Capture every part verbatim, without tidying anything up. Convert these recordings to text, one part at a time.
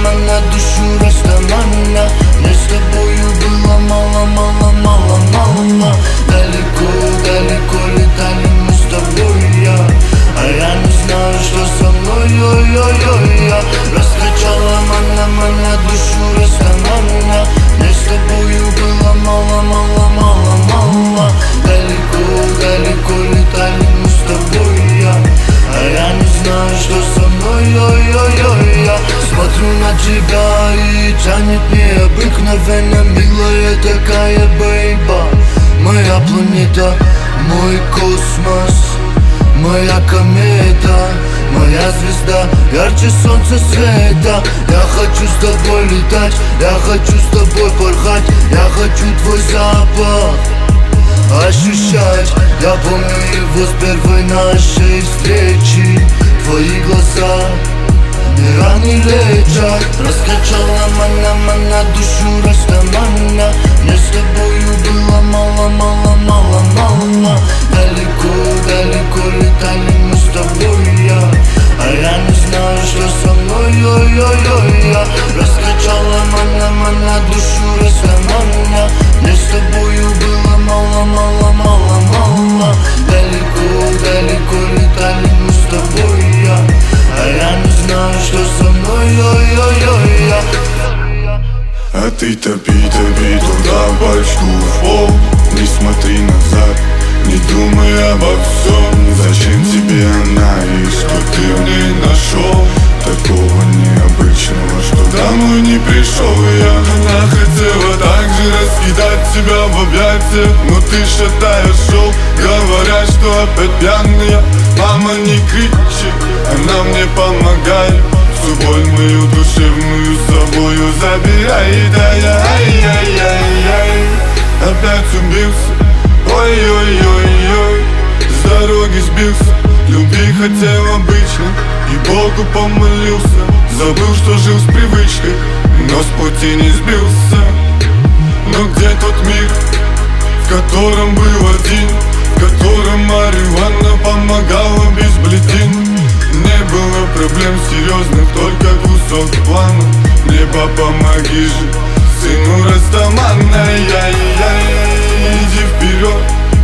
мана, душу растамана. Мне с тобою было мало, мало, мало, мало. Далеко, далеко летали мы с тобой, я. А я не знаю, что со мной, ой-ой-ой, я. Раскачала мана, мана, душу растамана. Мне с тобою было мало, мало, мало, мало. Далеко, далеко летали мы с тобой, я. А я не знаю, что со мной, ой-ой-ой, я. Смотрю на тебя и тянет необыкновенно. Милая такая бейба, моя планета, мой космос, моя комета, моя звезда, ярче солнца света. Я хочу с тобой летать, я хочу с тобой порхать, я хочу твой запах ощущать. Я помню его с первой нашей встречи. Твои глаза не раны лечат. Раскачала мана, мана, душу растамана. Мне с тобою было мало, мало, мало, мало. Далеко, далеко летали мы с тобой, я. А я не знаю, что со мной, ой-ой-ой, я. Раскачала мана, мана, душу растамана. Мне с тобою было мало, мало, мало, мало. Далеко, далеко летали мы с тобой, я. А я не знаю, что со мной, ой-ой-ой, я. А ты топи, топи туда бочку в пол. Не смотри назад, не думай обо всем. Зачем тебе она и что ты в ней нашел? Такого необычного, что домой не пришел я. Она хотела также раскидать тебя в объятиях, но ты шатаешь шел, говоря, что опять пьяная. Мама, не кричи, она мне помогает. Всю боль мою душевную с собою забирает. Ай-яй-яй-яй-яй, опять убился, ой-ой-ой-ой. С дороги сбился, любви хотел обычно и Богу помолился. Забыл, что жил с привычкой, но с пути не сбился. Но где тот мир, в котором был один, в котором марихуана помогала без бледин? Не было проблем серьезных, только кусок плана. Небо, помоги же сыну Растамана. Яй-яй, иди вперед,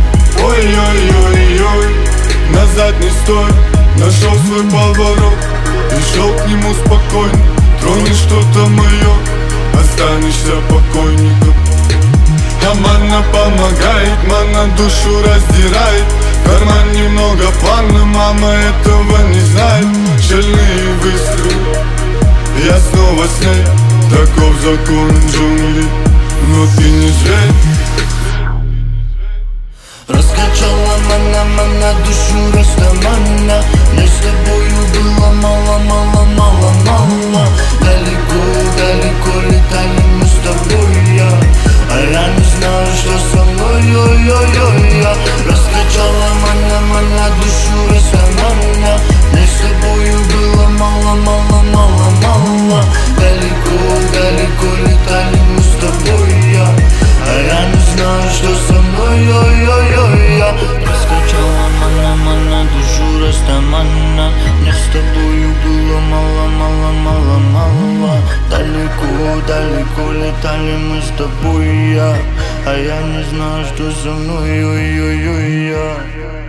ой-ой-ой-ой. Назад не стой, нашел свой поворот и шел к нему спокойно. Тронешь что-то мое, останешься покойником. А мана помогает, мана душу раздирает. В карман немного плана, мама этого не знает. Шальные выстрелы, я снова с ней. Таков закон джунглей, но ты не зверь. Раскачала мана, мана, душу растамана. Мне с тобою было мало, мало, мало, мало. Далеко, далеко летали мы с тобой, я. А я не знаю, что со мной, ой-ой-ой, я. Раскачала мана, мана, душу растамана. Мне с тобою было мало, мало, мало, мало. Далеко, далеко летали мы с тобой, я. А я не знаю, что со мной, ой-ой-ой, я. Раскачала мана, мана, душу растамана. Мне с тобою было мало, мало, мало, мало. Далеко, далеко летали мы с тобой, я. А я не знаю, что со мной, ой-ой-ой, я.